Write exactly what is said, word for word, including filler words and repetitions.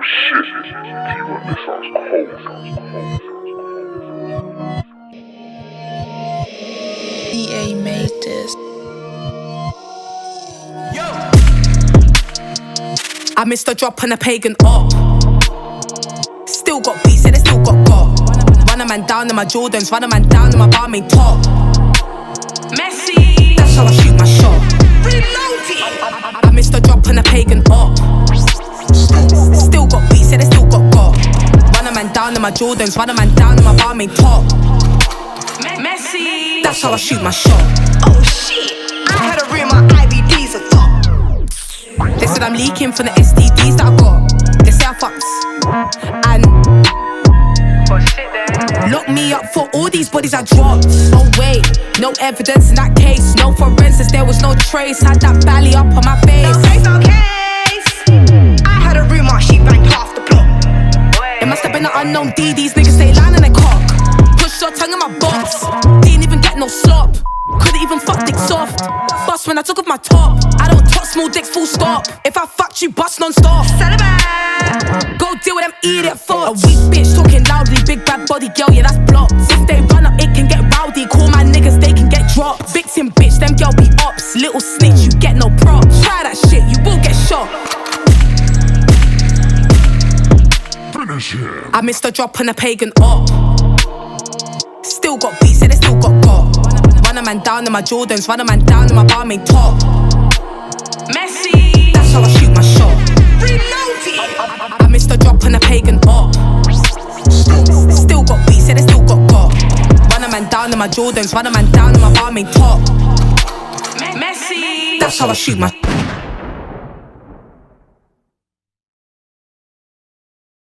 shit. T-Rock, this sounds cold. D A made this. Yo! I missed a drop on a pagan up. Still got beats, and it still got got. Run a man down in my Jordans, run a man down in my barmaid top. Messi, that's how I shoot my shot. Reloaded. I, I, I missed a drop on a pagan up. Still got beats, and it still got got. Run a man down in my Jordans, run a man down in my barmaid top. Messi, that's how I shoot my shot. Oh shit, I had a room, my I V Ds are top. They said I'm leaking from the S T Ds that I got. They say I fucks and lock me up for all these bodies I dropped. Oh wait, no evidence in that case. No forensics, there was no trace. Had that belly up on my face. No case, no case. I had a room, she banged half the plot. It must have been an unknown D. These niggas stay lying in their cock. Push your tongue in my box. Didn't even get no slop. Couldn't even fuck dick soft. Bust when I took off my top. I don't talk small dicks, full stop. If I fucked you, bust non-stop. Celibate. Go deal with them idiot fucks. A weak bitch talking loudly, big bad body girl, yeah that's blocked. If they run up, it can get rowdy. Call my niggas, they can get dropped. Victim bitch, them girl be ops. Little snitch, you get no props. Try that shit, you will get shot. Finish him. I missed a drop on a pagan up. Still got beats, and it still got got. Run a man down in my Jordans, run a man down in my barmaid top. Messi, that's how I shoot my shot. Reloaded. I, I, I missed a drop on a pagan up. Still got beats, and it still got got. Run a man down in my Jordans, run a man down in my barmaid top. Messi, that's how I shoot my